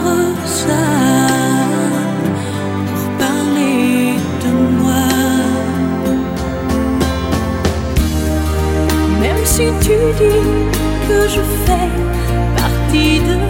ça pour parler de moi. Même si tu dis que je fais partie de